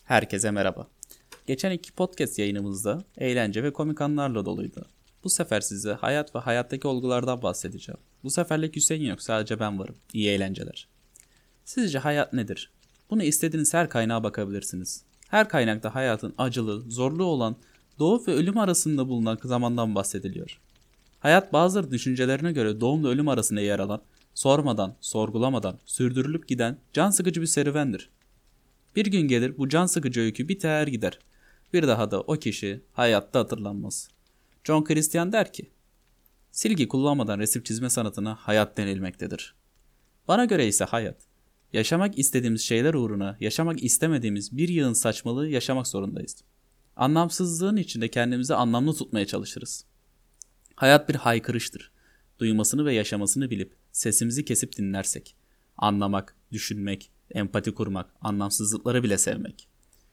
Herkese merhaba. Geçen iki podcast yayınımızda eğlence ve komik anlarla doluydu. Bu sefer size hayat ve hayattaki olgulardan bahsedeceğim. Bu seferlik Hüseyin yok, sadece ben varım. İyi eğlenceler. Sizce hayat nedir? Bunu istediğiniz her kaynağa bakabilirsiniz. Her kaynakta hayatın acılı, zorlu olan doğum ve ölüm arasında bulunan zamandan bahsediliyor. Hayat bazıları düşüncelerine göre doğumla ölüm arasında yer alan, sormadan, sorgulamadan, sürdürülüp giden can sıkıcı bir serüvendir. Bir gün gelir bu can sıkıcı öykü biter gider. Bir daha da o kişi hayatta hatırlanmaz. John Christian der ki, silgi kullanmadan resim çizme sanatına hayat denilmektedir. Bana göre ise hayat, yaşamak istediğimiz şeyler uğruna yaşamak istemediğimiz bir yığın saçmalığı yaşamak zorundayız. Anlamsızlığın içinde kendimizi anlamlı tutmaya çalışırız. Hayat bir haykırıştır. Duymasını ve yaşamasını bilip sesimizi kesip dinlersek, anlamak, düşünmek, empati kurmak, anlamsızlıkları bile sevmek.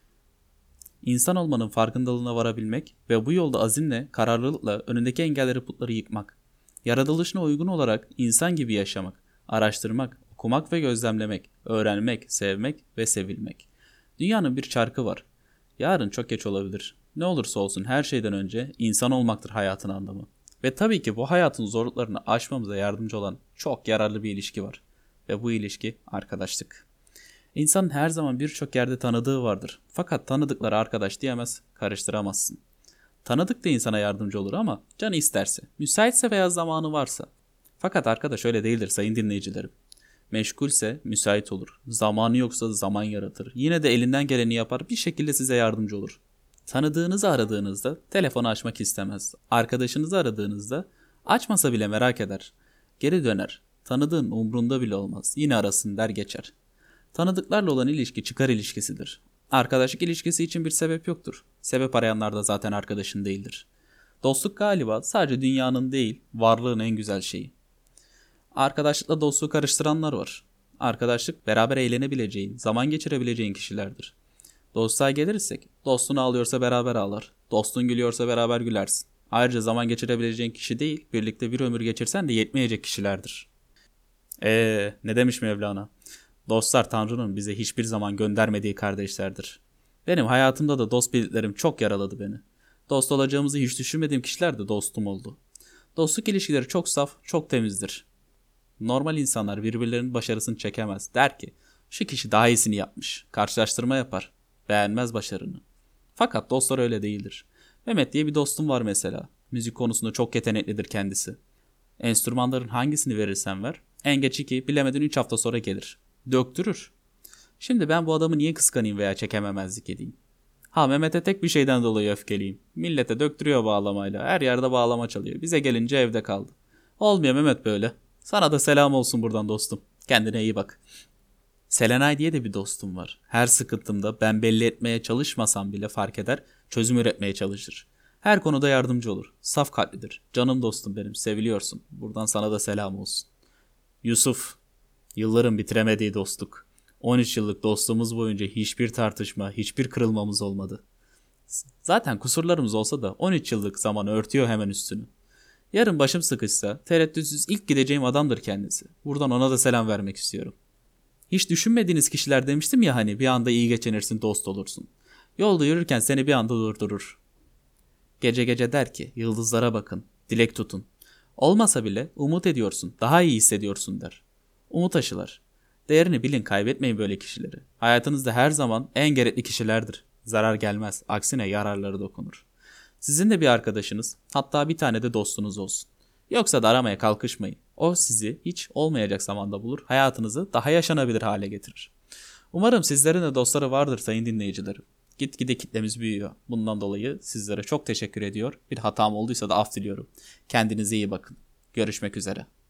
İnsan olmanın farkındalığına varabilmek ve bu yolda azimle, kararlılıkla önündeki engelleri putları yıkmak. Yaratılışına uygun olarak insan gibi yaşamak, araştırmak, okumak ve gözlemlemek, öğrenmek, sevmek ve sevilmek. Dünyanın bir çarkı var. Yarın çok geç olabilir. Ne olursa olsun her şeyden önce insan olmaktır hayatın anlamı. Ve tabii ki bu hayatın zorluklarını aşmamıza yardımcı olan çok yararlı bir ilişki var. Ve bu ilişki arkadaşlık. İnsanın her zaman birçok yerde tanıdığı vardır. Fakat tanıdıkları arkadaş diyemez, karıştıramazsın. Tanıdık da insana yardımcı olur ama canı isterse, müsaitse veya zamanı varsa. Fakat arkadaş öyle değildir sayın dinleyicilerim. Meşgulse müsait olur. Zamanı yoksa zaman yaratır. Yine de elinden geleni yapar, bir şekilde size yardımcı olur. Tanıdığınızı aradığınızda telefonu açmak istemez. Arkadaşınızı aradığınızda açmasa bile merak eder. Geri döner. Tanıdığın umrunda bile olmaz. Yine arasın der geçer. Tanıdıklarla olan ilişki çıkar ilişkisidir. Arkadaşlık ilişkisi için bir sebep yoktur. Sebep arayanlar da zaten arkadaşın değildir. Dostluk galiba sadece dünyanın değil, varlığın en güzel şeyi. Arkadaşlıkla dostluğu karıştıranlar var. Arkadaşlık beraber eğlenebileceğin, zaman geçirebileceğin kişilerdir. Dostluğa gelirsek, dostun ağlıyorsa beraber ağlar, dostun gülüyorsa beraber gülersin. Ayrıca zaman geçirebileceğin kişi değil, birlikte bir ömür geçirsen de yetmeyecek kişilerdir. Ne demiş Mevlana? Dostlar Tanrı'nın bize hiçbir zaman göndermediği kardeşlerdir. Benim hayatımda da dost bildiklerim çok yaraladı beni. Dost olacağımızı hiç düşünmediğim kişiler de dostum oldu. Dostluk ilişkileri çok saf, çok temizdir. Normal insanlar birbirlerinin başarısını çekemez. Der ki, şu kişi daha iyisini yapmış. Karşılaştırma yapar. Beğenmez başarını. Fakat dostlar öyle değildir. Mehmet diye bir dostum var mesela. Müzik konusunda çok yeteneklidir kendisi. Enstrümanların hangisini verirsen ver, en geç 2, bilemedin 3 hafta sonra gelir. Döktürür. Şimdi ben bu adamı niye kıskanayım veya çekememezlik edeyim? Ha, Mehmet'e tek bir şeyden dolayı öfkeliyim. Millete döktürüyor bağlamayla. Her yerde bağlama çalıyor. Bize gelince evde kaldı. Olmuyor Mehmet böyle. Sana da selam olsun buradan dostum. Kendine iyi bak. Selenay diye de bir dostum var. Her sıkıntımda ben belli etmeye çalışmasam bile fark eder, çözüm üretmeye çalışır. Her konuda yardımcı olur. Saf kalplidir. Canım dostum benim, seviliyorsun. Buradan sana da selam olsun. Yusuf, yılların bitiremediği dostluk. 13 yıllık dostluğumuz boyunca hiçbir tartışma, hiçbir kırılmamız olmadı. Zaten kusurlarımız olsa da 13 yıllık zaman örtüyor hemen üstünü. Yarın başım sıkışsa tereddütsüz ilk gideceğim adamdır kendisi. Buradan ona da selam vermek istiyorum. Hiç düşünmediğiniz kişiler demiştim ya, hani bir anda iyi geçinirsin, dost olursun. Yolda yürürken seni bir anda durdurur. Gece gece der ki, yıldızlara bakın, dilek tutun. Olmasa bile umut ediyorsun, daha iyi hissediyorsun der. Umut aşılar. Değerini bilin, kaybetmeyin böyle kişileri. Hayatınızda her zaman en gerekli kişilerdir. Zarar gelmez, aksine yararları dokunur. Sizin de bir arkadaşınız, hatta bir tane de dostunuz olsun. Yoksa da aramaya kalkışmayın. O sizi hiç olmayacak zamanda bulur, hayatınızı daha yaşanabilir hale getirir. Umarım sizlerin de dostları vardır sayın dinleyicilerim. Gitgide kitlemiz büyüyor. Bundan dolayı sizlere çok teşekkür ediyor. Bir hatam olduysa da af diliyorum. Kendinize iyi bakın. Görüşmek üzere.